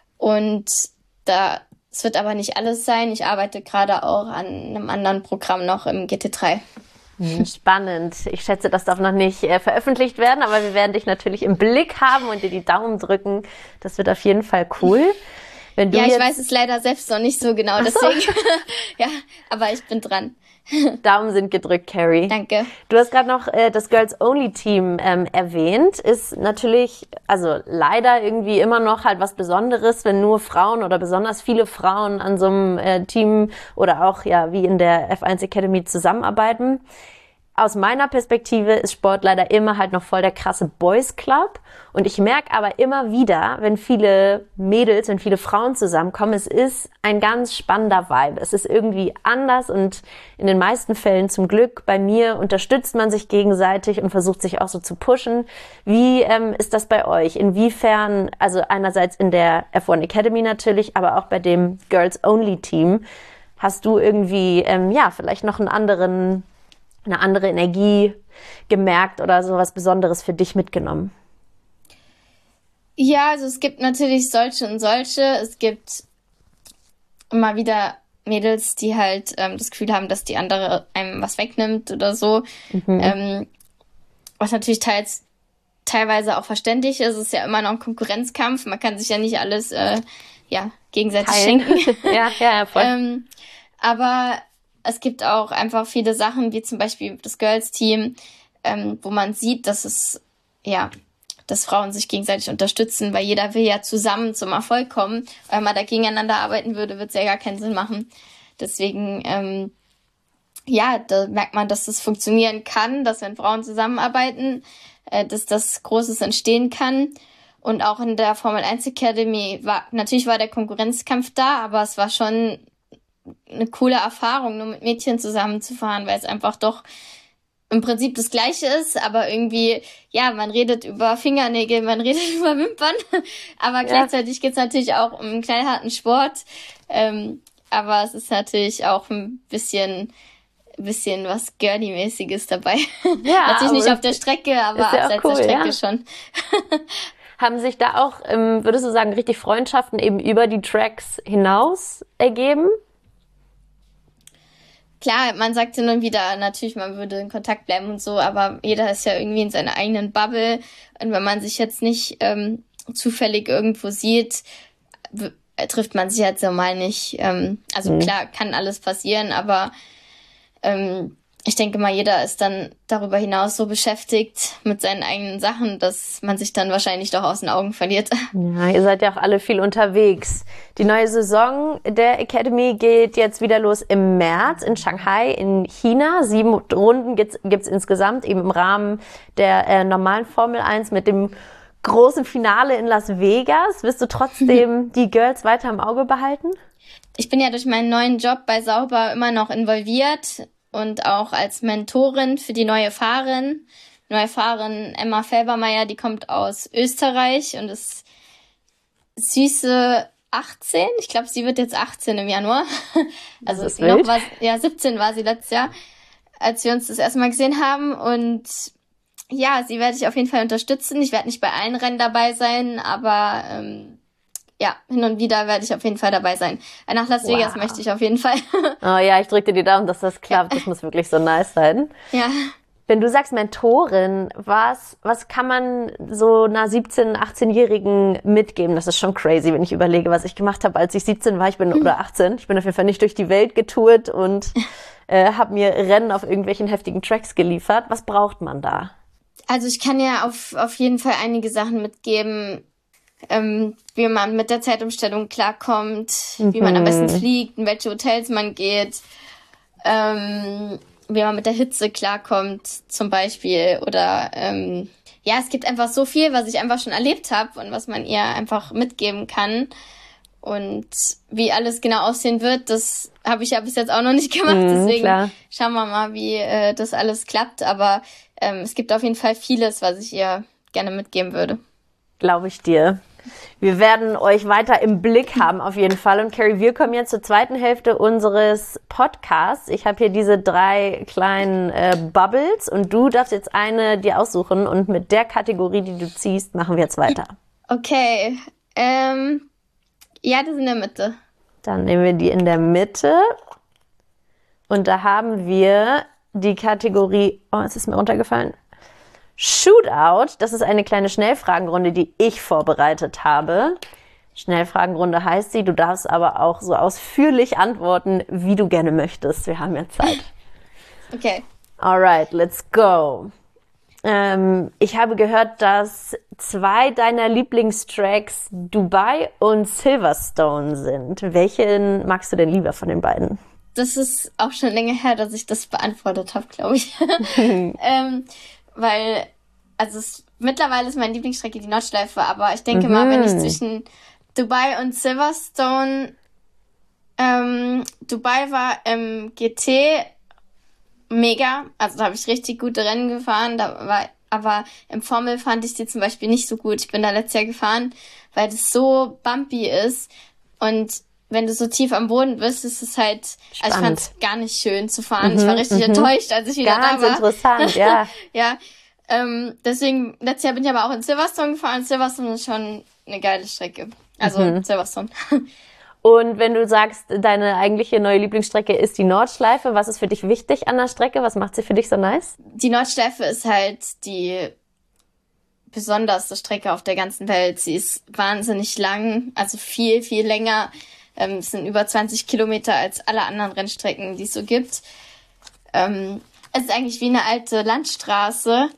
[SPEAKER 1] Und da, es wird aber nicht alles sein. Ich arbeite gerade auch an einem anderen Programm noch im G T drei.
[SPEAKER 2] Spannend. Ich schätze, das darf noch nicht äh, veröffentlicht werden, aber wir werden dich natürlich im Blick haben und dir die Daumen drücken. Das wird auf jeden Fall cool. Wenn du
[SPEAKER 1] ja, ich
[SPEAKER 2] jetzt...
[SPEAKER 1] weiß es leider selbst noch nicht so genau, deswegen. So. Ja, aber ich bin dran.
[SPEAKER 2] Daumen sind gedrückt, Carrie.
[SPEAKER 1] Danke.
[SPEAKER 2] Du hast gerade noch äh, das Girls-Only-Team ähm, erwähnt. Ist natürlich, also leider irgendwie immer noch halt was Besonderes, wenn nur Frauen oder besonders viele Frauen an so einem äh, Team oder auch ja wie in der F eins Academy zusammenarbeiten. Aus meiner Perspektive ist Sport leider immer halt noch voll der krasse Boys Club. Und ich merke aber immer wieder, wenn viele Mädels, wenn viele Frauen zusammenkommen, es ist ein ganz spannender Vibe. Es ist irgendwie anders und in den meisten Fällen zum Glück bei mir unterstützt man sich gegenseitig und versucht sich auch so zu pushen. Wie ähm, ist das bei euch? Inwiefern, also einerseits in der F eins Academy natürlich, aber auch bei dem Girls Only Team, hast du irgendwie, ähm, ja, vielleicht noch einen anderen... eine andere Energie gemerkt oder so was Besonderes für dich mitgenommen?
[SPEAKER 1] Ja, also es gibt natürlich solche und solche. Es gibt immer wieder Mädels, die halt ähm, das Gefühl haben, dass die andere einem was wegnimmt oder so. Mhm. Ähm, was natürlich teils, teilweise auch verständlich ist. Es ist ja immer noch ein Konkurrenzkampf. Man kann sich ja nicht alles äh, ja, gegenseitig
[SPEAKER 2] Teilen.
[SPEAKER 1] schenken.
[SPEAKER 2] ja, ja, ja, voll.
[SPEAKER 1] ähm, aber es gibt auch einfach viele Sachen, wie zum Beispiel das Girls-Team, ähm, wo man sieht, dass es, ja, dass Frauen sich gegenseitig unterstützen, weil jeder will ja zusammen zum Erfolg kommen. Wenn man da gegeneinander arbeiten würde, wird es ja gar keinen Sinn machen. Deswegen, ähm, ja, da merkt man, dass das funktionieren kann, dass wenn Frauen zusammenarbeiten, äh, dass das Großes entstehen kann. Und auch in der Formel eins Academy war, natürlich war der Konkurrenzkampf da, aber es war schon eine coole Erfahrung, nur mit Mädchen zusammenzufahren, weil es einfach doch im Prinzip das Gleiche ist, aber irgendwie, ja, man redet über Fingernägel, man redet über Wimpern, aber ja. Gleichzeitig geht's natürlich auch um einen knallharten Sport, ähm, aber es ist natürlich auch ein bisschen, bisschen was Girly-mäßiges dabei. Ja, natürlich nicht auf der Strecke, aber
[SPEAKER 2] ja
[SPEAKER 1] abseits
[SPEAKER 2] cool,
[SPEAKER 1] der Strecke
[SPEAKER 2] ja.
[SPEAKER 1] schon.
[SPEAKER 2] Haben sich da auch, ähm, würdest du sagen, richtig Freundschaften eben über die Tracks hinaus ergeben?
[SPEAKER 1] Klar, man sagt hin und wieder, natürlich, man würde in Kontakt bleiben und so, aber jeder ist ja irgendwie in seiner eigenen Bubble. Und wenn man sich jetzt nicht ähm, zufällig irgendwo sieht, w- trifft man sich jetzt normal nicht. Ähm, also mhm. klar, kann alles passieren, aber ähm, ich denke mal, jeder ist dann darüber hinaus so beschäftigt mit seinen eigenen Sachen, dass man sich dann wahrscheinlich doch aus den Augen verliert.
[SPEAKER 2] Ja, ihr seid ja auch alle viel unterwegs. Die neue Saison der Academy geht jetzt wieder los im März in Shanghai in China. Sieben Runden gibt's, gibt's insgesamt eben im Rahmen der äh, normalen Formel eins mit dem großen Finale in Las Vegas. Wirst du trotzdem die Girls weiter im Auge behalten?
[SPEAKER 1] Ich bin ja durch meinen neuen Job bei Sauber immer noch involviert. Und auch als Mentorin für die neue Fahrerin. Neue Fahrerin Emma Felbermeier, die kommt aus Österreich und ist süße achtzehn. Ich glaube, sie wird jetzt achtzehn im Januar. Also
[SPEAKER 2] das ist
[SPEAKER 1] noch
[SPEAKER 2] wild.
[SPEAKER 1] war, ja, siebzehn war sie letztes Jahr, als wir uns das erste Mal gesehen haben. Und ja, sie werde ich auf jeden Fall unterstützen. Ich werde nicht bei allen Rennen dabei sein, aber ähm, ja, hin und wieder werde ich auf jeden Fall dabei sein. Nach Las Vegas wow. möchte ich auf jeden Fall.
[SPEAKER 2] Oh ja, ich drücke dir die Daumen, dass das klappt. Das muss wirklich so nice sein.
[SPEAKER 1] Ja.
[SPEAKER 2] Wenn du sagst Mentorin, was, was kann man so einer siebzehn-, achtzehnjährigen mitgeben? Das ist schon crazy, wenn ich überlege, was ich gemacht habe, als ich siebzehn war. Ich bin, oder achtzehn. Ich bin auf jeden Fall nicht durch die Welt getourt und äh, habe mir Rennen auf irgendwelchen heftigen Tracks geliefert. Was braucht man da?
[SPEAKER 1] Also ich kann ja auf, auf jeden Fall einige Sachen mitgeben, ähm, wie man mit der Zeitumstellung klarkommt, mhm. wie man am besten fliegt, in welche Hotels man geht, ähm, wie man mit der Hitze klarkommt zum Beispiel. Oder ähm, ja, es gibt einfach so viel, was ich einfach schon erlebt habe und was man ihr einfach mitgeben kann. Und wie alles genau aussehen wird, das habe ich ja bis jetzt auch noch nicht gemacht. Mm, Deswegen klar. Schauen wir mal, wie äh, das alles klappt. Aber ähm, es gibt auf jeden Fall vieles, was ich ihr gerne mitgeben würde.
[SPEAKER 2] Glaube ich dir. Wir werden euch weiter im Blick haben auf jeden Fall. Und Carrie, wir kommen jetzt zur zweiten Hälfte unseres Podcasts. Ich habe hier diese drei kleinen äh, Bubbles und du darfst jetzt eine dir aussuchen. Und mit der Kategorie, die du ziehst, machen wir jetzt weiter.
[SPEAKER 1] Okay. Ähm, ja, das ist in der Mitte.
[SPEAKER 2] Dann nehmen wir die in der Mitte. Und da haben wir die Kategorie... Oh, es ist mir runtergefallen. Shootout, das ist eine kleine Schnellfragenrunde, die ich vorbereitet habe. Schnellfragenrunde heißt sie, du darfst aber auch so ausführlich antworten, wie du gerne möchtest. Wir haben ja Zeit.
[SPEAKER 1] Okay.
[SPEAKER 2] Alright, let's go. Ähm, ich habe gehört, dass zwei deiner Lieblingstracks Dubai und Silverstone sind. Welchen magst du denn lieber von den beiden?
[SPEAKER 1] Das ist auch schon länger her, dass ich das beantwortet habe, glaube ich. ähm, Weil, also es, mittlerweile ist meine Lieblingsstrecke die Nordschleife, aber ich denke mhm. mal, wenn ich zwischen Dubai und Silverstone, ähm, Dubai war im G T mega, also da habe ich richtig gute Rennen gefahren, da war, aber im Formel fand ich die zum Beispiel nicht so gut. Ich bin da letztes Jahr gefahren, weil das so bumpy ist und wenn du so tief am Boden bist, ist es halt, Spannend. also ich fand es gar nicht schön zu fahren. Mhm, ich war richtig mhm. enttäuscht, als ich wieder
[SPEAKER 2] Ganz
[SPEAKER 1] da war.
[SPEAKER 2] Ganz interessant, ja.
[SPEAKER 1] ja, ähm, deswegen, letztes Jahr bin ich aber auch in Silverstone gefahren. Silverstone ist schon eine geile Strecke. Also mhm. Silverstone.
[SPEAKER 2] Und wenn du sagst, deine eigentliche neue Lieblingsstrecke ist die Nordschleife, was ist für dich wichtig an der Strecke? Was macht sie für dich so nice?
[SPEAKER 1] Die Nordschleife ist halt die besonderste Strecke auf der ganzen Welt. Sie ist wahnsinnig lang, also viel, viel länger. Ähm, es sind über zwanzig Kilometer als alle anderen Rennstrecken, die es so gibt. Ähm, es ist eigentlich wie eine alte Landstraße,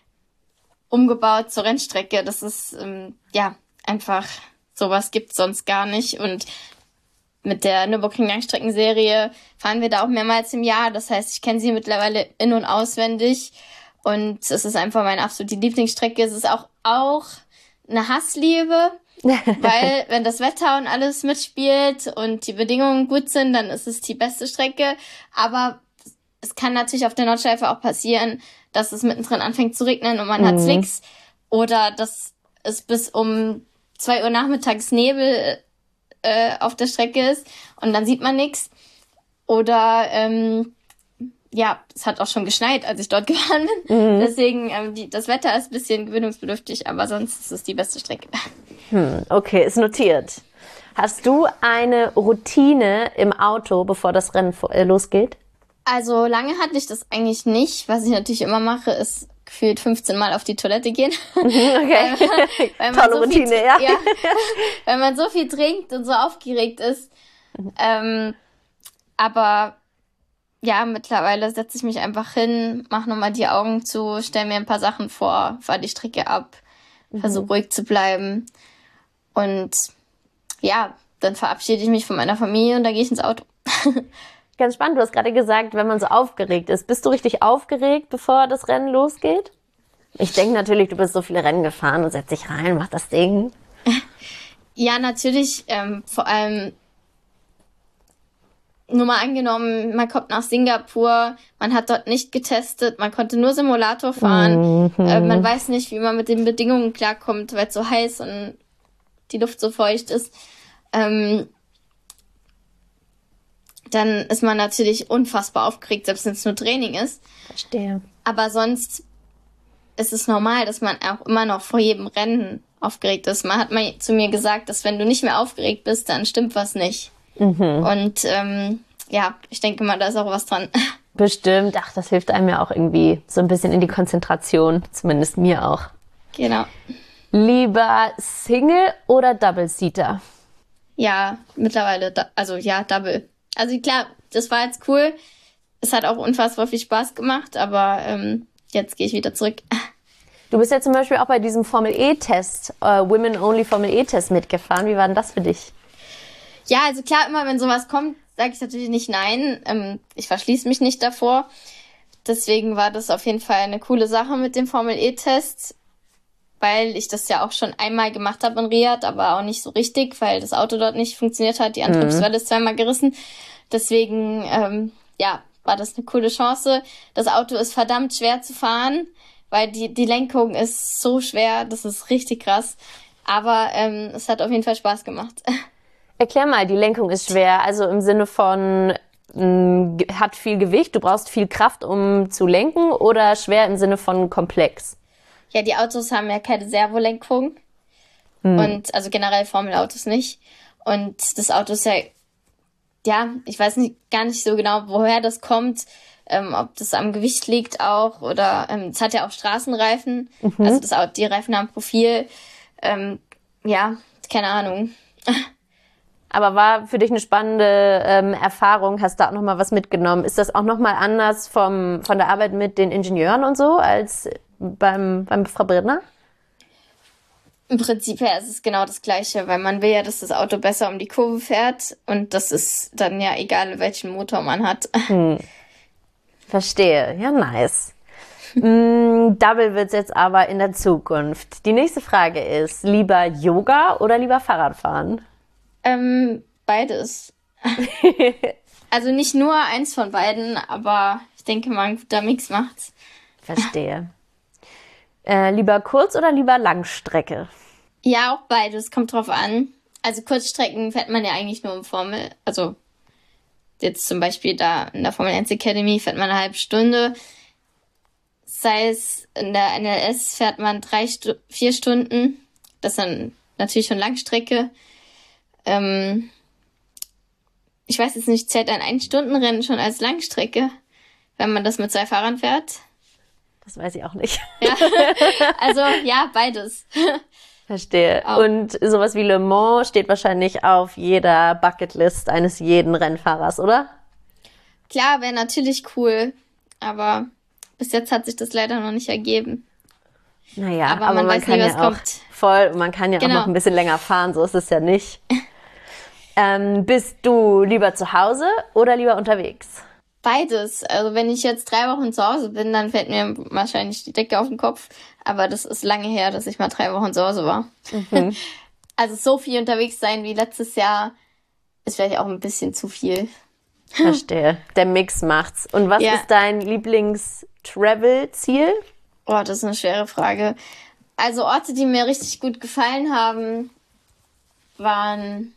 [SPEAKER 1] umgebaut zur Rennstrecke. Das ist, ähm, ja, einfach, sowas gibt's sonst gar nicht. Und mit der Nürburgring-Langstreckenserie fahren wir da auch mehrmals im Jahr. Das heißt, ich kenne sie mittlerweile in- und auswendig. Und es ist einfach meine absolute Lieblingsstrecke. Es ist auch, auch eine Hassliebe. Weil, wenn das Wetter und alles mitspielt und die Bedingungen gut sind, dann ist es die beste Strecke. Aber es kann natürlich auf der Nordschleife auch passieren, dass es mittendrin anfängt zu regnen und man mhm. hat Slicks. Oder dass es bis um zwei Uhr nachmittags Nebel äh, auf der Strecke ist und dann sieht man nichts. Oder, ähm, ja, es hat auch schon geschneit, als ich dort gefahren bin. Mhm. Deswegen, ähm, die, das Wetter ist ein bisschen gewöhnungsbedürftig, aber sonst ist es die beste Strecke.
[SPEAKER 2] Hm, okay, ist notiert. Hast du eine Routine im Auto, bevor das Rennen losgeht?
[SPEAKER 1] Also lange hatte ich das eigentlich nicht. Was ich natürlich immer mache, ist gefühlt fünfzehn Mal auf die Toilette gehen. Okay, weil man, weil man tolle so Routine, viel, ja. ja. Weil man so viel trinkt und so aufgeregt ist. Mhm. Ähm, aber ja, mittlerweile setze ich mich einfach hin, mache nochmal die Augen zu, stelle mir ein paar Sachen vor, fahre die Strecke ab, mhm. versuche ruhig zu bleiben. Und ja, dann verabschiede ich mich von meiner Familie und dann gehe ich ins Auto.
[SPEAKER 2] Ganz spannend, du hast gerade gesagt, wenn man so aufgeregt ist. Bist du richtig aufgeregt, bevor das Rennen losgeht? Ich denke natürlich, du bist so viele Rennen gefahren und setz dich rein, mach das Ding.
[SPEAKER 1] Ja, natürlich, ähm, vor allem nur mal angenommen, man kommt nach Singapur, man hat dort nicht getestet, man konnte nur Simulator fahren, mhm. äh, man weiß nicht, wie man mit den Bedingungen klarkommt, weil es so heiß und die Luft so feucht ist. Ähm, dann ist man natürlich unfassbar aufgeregt, selbst wenn es nur Training ist.
[SPEAKER 2] Verstehe.
[SPEAKER 1] Aber sonst ist es normal, dass man auch immer noch vor jedem Rennen aufgeregt ist. Man hat mal zu mir gesagt, dass wenn du nicht mehr aufgeregt bist, dann stimmt was nicht. Mhm. Und ähm, ja, ich denke mal, da ist auch was dran.
[SPEAKER 2] Bestimmt. Ach, das hilft einem ja auch irgendwie so ein bisschen in die Konzentration. Zumindest mir auch.
[SPEAKER 1] Genau.
[SPEAKER 2] Lieber Single oder Double-Seater?
[SPEAKER 1] Ja, mittlerweile, also ja, Double. Also klar, das war jetzt cool. Es hat auch unfassbar viel Spaß gemacht, aber ähm, jetzt gehe ich wieder zurück.
[SPEAKER 2] Du bist ja zum Beispiel auch bei diesem Formel-E-Test, äh, Women-Only Formel-E-Test mitgefahren. Wie war denn das für dich?
[SPEAKER 1] Ja, also klar, immer wenn sowas kommt, sage ich natürlich nicht nein. Ähm, ich verschließe mich nicht davor. Deswegen war das auf jeden Fall eine coole Sache mit dem Formel-E-Test, weil ich das ja auch schon einmal gemacht habe in Riyadh, aber auch nicht so richtig, weil das Auto dort nicht funktioniert hat. Die Antriebswelle ist zweimal gerissen. Deswegen, ähm, ja, war das eine coole Chance. Das Auto ist verdammt schwer zu fahren, weil die, die Lenkung ist so schwer. Das ist richtig krass. Aber ähm, es hat auf jeden Fall Spaß gemacht.
[SPEAKER 2] Erklär mal, die Lenkung ist schwer. Also im Sinne von, mh, hat viel Gewicht, du brauchst viel Kraft, um zu lenken, oder schwer im Sinne von komplex?
[SPEAKER 1] Ja, die Autos haben ja keine Servolenkung. Hm. Und also generell Formelautos nicht. Und das Auto ist ja, ja, ich weiß nicht gar nicht so genau, woher das kommt, ähm, ob das am Gewicht liegt auch oder ähm, es hat ja auch Straßenreifen. Mhm. Also das Auto, die Reifen haben Profil. Ähm, ja, keine Ahnung.
[SPEAKER 2] Aber war für dich eine spannende ähm, Erfahrung? Hast du da auch nochmal was mitgenommen? Ist das auch nochmal anders vom, von der Arbeit mit den Ingenieuren und so als beim, beim Verbrenner?
[SPEAKER 1] Im Prinzip her ist es genau das Gleiche, weil man will ja, dass das Auto besser um die Kurve fährt und das ist dann ja egal, welchen Motor man hat.
[SPEAKER 2] Hm. Verstehe. Ja, nice. mm, Double wird's jetzt aber in der Zukunft. Die nächste Frage ist, lieber Yoga oder lieber Fahrradfahren?
[SPEAKER 1] Ähm, beides. Also nicht nur eins von beiden, aber ich denke mal, ein guter Mix macht's.
[SPEAKER 2] Verstehe. Äh, lieber Kurz- oder lieber Langstrecke?
[SPEAKER 1] Ja, auch beides, kommt drauf an. Also Kurzstrecken fährt man ja eigentlich nur im Formel, also jetzt zum Beispiel da in der Formel eins Academy fährt man eine halbe Stunde. Sei es in der N L S fährt man drei, Stu- vier Stunden. Das ist dann natürlich schon Langstrecke. Ähm, ich weiß jetzt nicht, zählt ein Ein-Stunden-Rennen schon als Langstrecke, wenn man das mit zwei Fahrern fährt?
[SPEAKER 2] Das weiß ich auch nicht.
[SPEAKER 1] Ja, also ja, beides.
[SPEAKER 2] Verstehe.
[SPEAKER 1] Auch.
[SPEAKER 2] Und sowas wie Le Mans steht wahrscheinlich auf jeder Bucketlist eines jeden Rennfahrers, oder?
[SPEAKER 1] Klar, wäre natürlich cool, aber bis jetzt hat sich das leider noch nicht ergeben.
[SPEAKER 2] Naja,
[SPEAKER 1] aber,
[SPEAKER 2] aber
[SPEAKER 1] man,
[SPEAKER 2] man
[SPEAKER 1] weiß
[SPEAKER 2] kann
[SPEAKER 1] nie,
[SPEAKER 2] ja
[SPEAKER 1] was
[SPEAKER 2] auch
[SPEAKER 1] kommt.
[SPEAKER 2] voll, man kann ja
[SPEAKER 1] Genau.
[SPEAKER 2] auch noch ein bisschen länger fahren, so ist es ja nicht. ähm, bist du lieber zu Hause oder lieber unterwegs?
[SPEAKER 1] Beides. Also wenn ich jetzt drei Wochen zu Hause bin, dann fällt mir wahrscheinlich die Decke auf den Kopf. Aber das ist lange her, dass ich mal drei Wochen zu Hause war. Mhm. Also so viel unterwegs sein wie letztes Jahr ist vielleicht auch ein bisschen zu viel.
[SPEAKER 2] Verstehe. Der Mix macht's. Und was
[SPEAKER 1] Ja.
[SPEAKER 2] ist dein Lieblings-Travel-Ziel?
[SPEAKER 1] Oh, das ist eine schwere Frage. Also Orte, die mir richtig gut gefallen haben, waren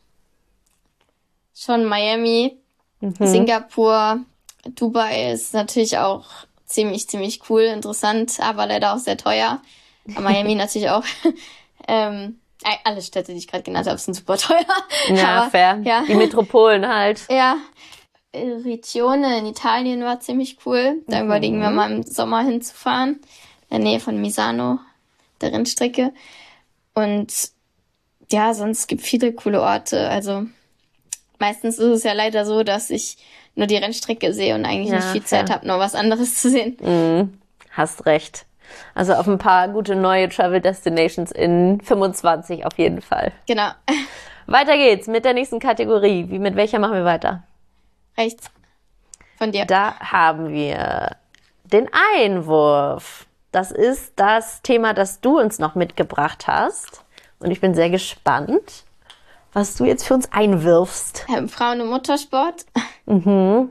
[SPEAKER 1] schon Miami, mhm. Singapur, Dubai ist natürlich auch ziemlich, ziemlich cool, interessant, aber leider auch sehr teuer. Aber Miami natürlich auch. ähm, alle Städte, die ich gerade genannt habe, sind super teuer.
[SPEAKER 2] Ja,
[SPEAKER 1] aber,
[SPEAKER 2] fair.
[SPEAKER 1] Ja.
[SPEAKER 2] Die Metropolen halt.
[SPEAKER 1] Ja. Riccione in Italien war ziemlich cool. Da mhm. überlegen wir mal im Sommer hinzufahren. In der Nähe von Misano, der Rennstrecke. Und ja, sonst gibt es viele coole Orte. Also meistens ist es ja leider so, dass ich nur die Rennstrecke sehe und eigentlich
[SPEAKER 2] ja,
[SPEAKER 1] nicht viel
[SPEAKER 2] fair.
[SPEAKER 1] Zeit habe, noch was anderes zu sehen.
[SPEAKER 2] Mhm. Hast recht. Also auf ein paar gute neue Travel Destinations in fünfundzwanzig auf jeden Fall.
[SPEAKER 1] Genau.
[SPEAKER 2] Weiter geht's mit der nächsten Kategorie. Wie, mit welcher machen wir weiter?
[SPEAKER 1] Rechts. Von dir.
[SPEAKER 2] Da haben wir den Einwurf. Das ist das Thema, das du uns noch mitgebracht hast. Und ich bin sehr gespannt, was du jetzt für uns einwirfst.
[SPEAKER 1] Ähm, Frauen im Motorsport.
[SPEAKER 2] Mhm.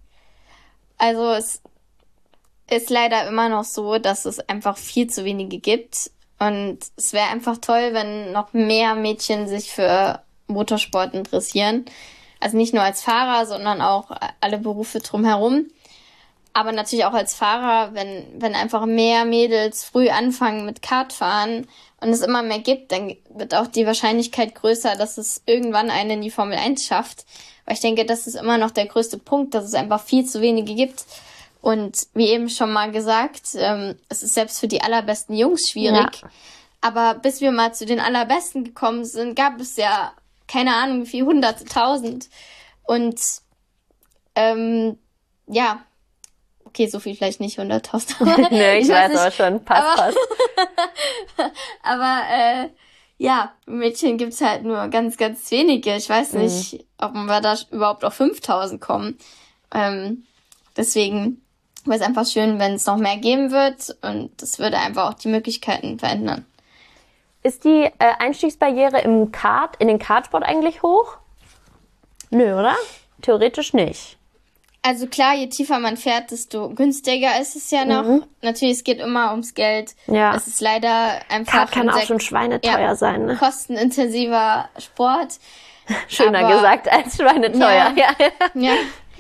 [SPEAKER 1] Also es ist leider immer noch so, dass es einfach viel zu wenige gibt. Und es wäre einfach toll, wenn noch mehr Mädchen sich für Motorsport interessieren. Also nicht nur als Fahrer, sondern auch alle Berufe drumherum. Aber natürlich auch als Fahrer, wenn, wenn einfach mehr Mädels früh anfangen mit Kartfahren und es immer mehr gibt, dann wird auch die Wahrscheinlichkeit größer, dass es irgendwann eine in die Formel eins schafft. Weil ich denke, das ist immer noch der größte Punkt, dass es einfach viel zu wenige gibt. Und wie eben schon mal gesagt, ähm, es ist selbst für die allerbesten Jungs schwierig. Ja. Aber bis wir mal zu den allerbesten gekommen sind, gab es ja keine Ahnung wie viel, hunderte, tausend. Und ähm, ja, okay, so viel vielleicht nicht, hunderttausend.
[SPEAKER 2] Nee, ich, ich weiß, weiß aber schon, passt,
[SPEAKER 1] aber, passt. aber äh, ja, Mädchen gibt's halt nur ganz, ganz wenige. Ich weiß nicht, mhm. ob wir da überhaupt auf fünftausend kommen. Ähm, deswegen wäre es einfach schön, wenn es noch mehr geben wird und das würde einfach auch die Möglichkeiten verändern.
[SPEAKER 2] Ist die äh, Einstiegsbarriere im Kart, in den Kartsport eigentlich hoch? Nö, oder? Theoretisch nicht.
[SPEAKER 1] Also klar, je tiefer man fährt, desto günstiger ist es ja noch. Mhm. Natürlich, es geht immer ums Geld. Ja. Es ist leider einfach
[SPEAKER 2] Kart kann ein auch schon schweineteuer ja, sein. Ne?
[SPEAKER 1] Kostenintensiver Sport.
[SPEAKER 2] Schöner aber, gesagt als schweineteuer. Ja. ja.
[SPEAKER 1] ja.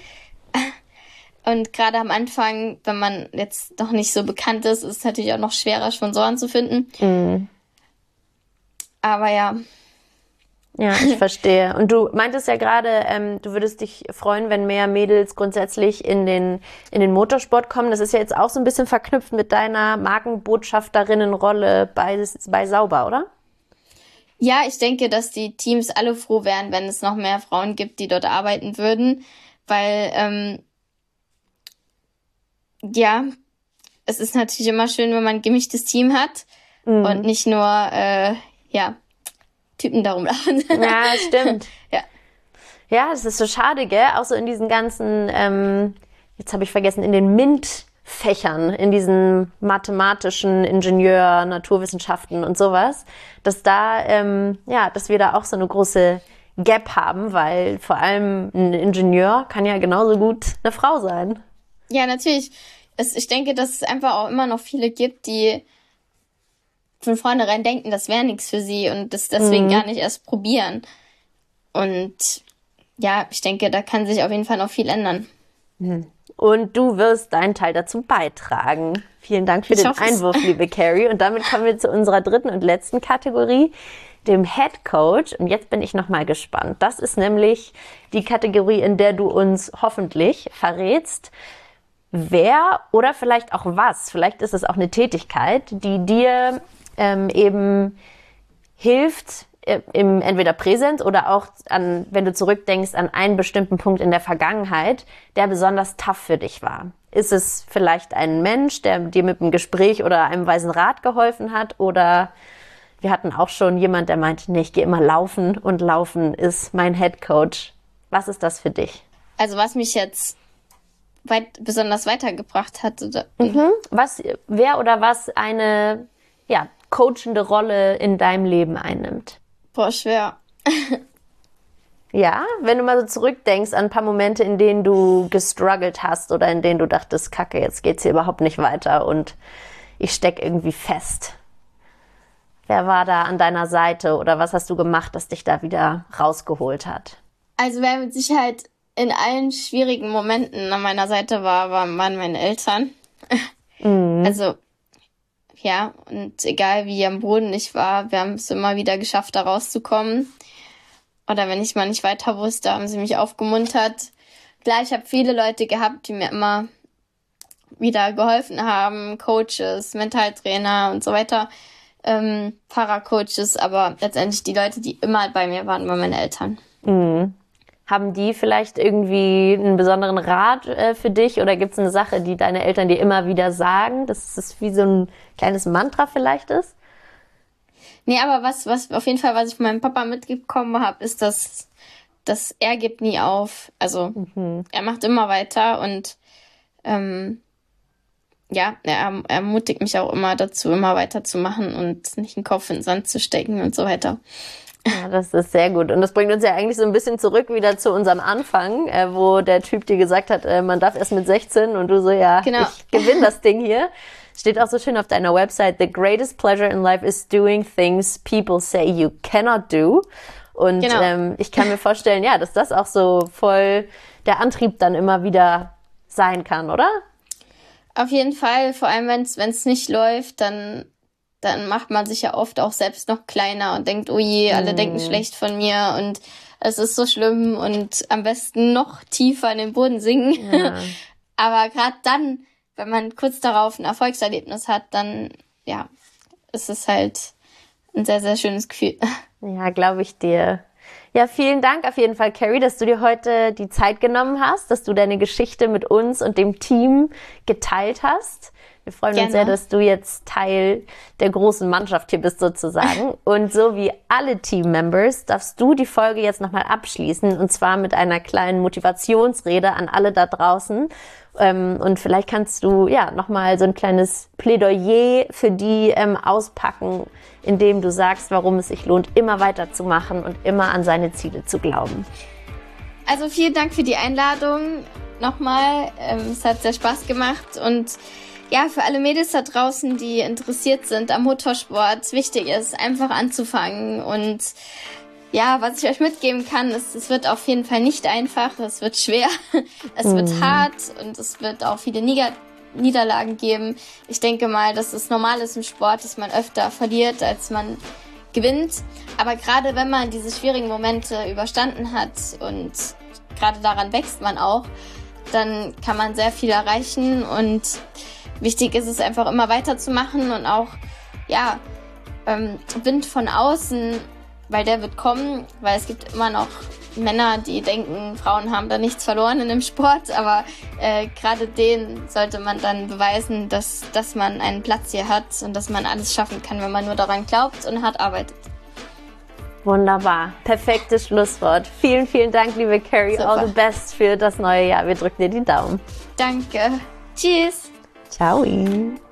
[SPEAKER 1] Und gerade am Anfang, wenn man jetzt noch nicht so bekannt ist, ist es natürlich auch noch schwerer, Sponsoren zu finden. Mhm. Aber ja.
[SPEAKER 2] Ja, ich verstehe. Und du meintest ja gerade, ähm, du würdest dich freuen, wenn mehr Mädels grundsätzlich in den in den Motorsport kommen. Das ist ja jetzt auch so ein bisschen verknüpft mit deiner Markenbotschafterinnenrolle bei, bei Sauber, oder?
[SPEAKER 1] Ja, ich denke, dass die Teams alle froh wären, wenn es noch mehr Frauen gibt, die dort arbeiten würden. Weil, ähm, ja, es ist natürlich immer schön, wenn man ein gemischtes Team hat mhm. und nicht nur, äh, ja, Typen darum laufen.
[SPEAKER 2] Ja, stimmt.
[SPEAKER 1] ja.
[SPEAKER 2] Ja, es ist so schade, gell? Auch so in diesen ganzen, ähm, jetzt habe ich vergessen, in den MINT-Fächern, in diesen mathematischen Ingenieur, Naturwissenschaften und sowas, dass da, ähm, ja, dass wir da auch so eine große Gap haben, weil vor allem ein Ingenieur kann ja genauso gut eine Frau sein.
[SPEAKER 1] Ja, natürlich. Es, ich denke, dass es einfach auch immer noch viele gibt, die von vornherein denken, das wäre nichts für sie und das deswegen mhm. gar nicht erst probieren. Und ja, ich denke, da kann sich auf jeden Fall noch viel ändern.
[SPEAKER 2] Und du wirst deinen Teil dazu beitragen. Vielen Dank für ich den Einwurf, liebe Carrie. Und damit kommen wir zu unserer dritten und letzten Kategorie, dem Head Coach. Und jetzt bin ich nochmal gespannt. Das ist nämlich die Kategorie, in der du uns hoffentlich verrätst, wer oder vielleicht auch was, vielleicht ist es auch eine Tätigkeit, die dir ähm, eben hilft, äh, im entweder Präsent oder auch an, wenn du zurückdenkst an einen bestimmten Punkt in der Vergangenheit, der besonders tough für dich war. Ist es vielleicht ein Mensch, der dir mit einem Gespräch oder einem weisen Rat geholfen hat, oder wir hatten auch schon jemand, der meinte, nee, ich gehe immer laufen und Laufen ist mein Head Coach. Was ist das für dich?
[SPEAKER 1] Also was mich jetzt weit, besonders weitergebracht hat. Oder?
[SPEAKER 2] Mhm. Was, wer oder was eine ja, coachende Rolle in deinem Leben einnimmt?
[SPEAKER 1] Boah, schwer.
[SPEAKER 2] Ja, wenn du mal so zurückdenkst an ein paar Momente, in denen du gestruggelt hast oder in denen du dachtest, Kacke, jetzt geht's hier überhaupt nicht weiter und ich steck irgendwie fest. Wer war da an deiner Seite oder was hast du gemacht, das dich da wieder rausgeholt hat?
[SPEAKER 1] Also wer mit Sicherheit in allen schwierigen Momenten an meiner Seite war, waren meine Eltern. Mhm. Also, ja, und egal wie am Boden ich war, wir haben es immer wieder geschafft, da rauszukommen. Oder wenn ich mal nicht weiter wusste, haben sie mich aufgemuntert. Klar, ich habe viele Leute gehabt, die mir immer wieder geholfen haben. Coaches, Mentaltrainer und so weiter. Ähm, Paracoaches, aber letztendlich die Leute, die immer bei mir waren, waren meine Eltern.
[SPEAKER 2] Mhm. Haben die vielleicht irgendwie einen besonderen Rat äh, für dich oder gibt es eine Sache, die deine Eltern dir immer wieder sagen, dass es wie so ein kleines Mantra vielleicht ist?
[SPEAKER 1] Nee, aber was, was auf jeden Fall, was ich von meinem Papa mitbekommen habe, ist, dass, dass er gibt nie auf. Also mhm. er macht immer weiter und ähm, ja, er ermutigt mich auch immer dazu, immer weiterzumachen und nicht den Kopf in den Sand zu stecken und so weiter.
[SPEAKER 2] Ja, das ist sehr gut. Und das bringt uns ja eigentlich so ein bisschen zurück wieder zu unserem Anfang, äh, wo der Typ dir gesagt hat, äh, man darf erst mit sechzehn und du so, ja, genau. Ich gewinne das Ding hier. Steht auch so schön auf deiner Website, the greatest pleasure in life is doing things people say you cannot do. Und genau. ähm, ich kann mir vorstellen, ja, dass das auch so voll der Antrieb dann immer wieder sein kann, oder?
[SPEAKER 1] Auf jeden Fall, vor allem wenn es nicht läuft, dann, dann macht man sich ja oft auch selbst noch kleiner und denkt, oh je, alle mm. denken schlecht von mir und es ist so schlimm und am besten noch tiefer in den Boden sinken. Ja. Aber gerade dann, wenn man kurz darauf ein Erfolgserlebnis hat, dann ja, ist es halt ein sehr, sehr schönes Gefühl.
[SPEAKER 2] Ja, glaube ich dir. Ja, vielen Dank auf jeden Fall, Carrie, dass du dir heute die Zeit genommen hast, dass du deine Geschichte mit uns und dem Team geteilt hast. Wir freuen Gerne. uns sehr, dass du jetzt Teil der großen Mannschaft hier bist sozusagen. Und so wie alle Team-Members darfst du die Folge jetzt nochmal abschließen und zwar mit einer kleinen Motivationsrede an alle da draußen. Und vielleicht kannst du ja nochmal so ein kleines Plädoyer für die ähm, auspacken, indem du sagst, warum es sich lohnt, immer weiterzumachen und immer an seine Ziele zu glauben.
[SPEAKER 1] Also vielen Dank für die Einladung nochmal. Ähm, es hat sehr Spaß gemacht und ja, für alle Mädels da draußen, die interessiert sind am Motorsport, wichtig ist, einfach anzufangen. Und ja, was ich euch mitgeben kann, ist, es wird auf jeden Fall nicht einfach, es wird schwer, es mm. wird hart und es wird auch viele Nieder- Niederlagen geben. Ich denke mal, dass es normal ist im Sport, dass man öfter verliert, als man gewinnt. Aber gerade wenn man diese schwierigen Momente überstanden hat und gerade daran wächst man auch, dann kann man sehr viel erreichen und wichtig ist es einfach immer weiterzumachen und auch, ja, ähm, Wind von außen, weil der wird kommen, weil es gibt immer noch Männer, die denken, Frauen haben da nichts verloren in dem Sport, aber äh, gerade denen sollte man dann beweisen, dass, dass man einen Platz hier hat und dass man alles schaffen kann, wenn man nur daran glaubt und hart arbeitet.
[SPEAKER 2] Wunderbar, perfektes Schlusswort. Vielen, vielen Dank, liebe Carrie. Super. All the best für das neue Jahr. Wir drücken dir die Daumen.
[SPEAKER 1] Danke. Tschüss.
[SPEAKER 2] Ciao.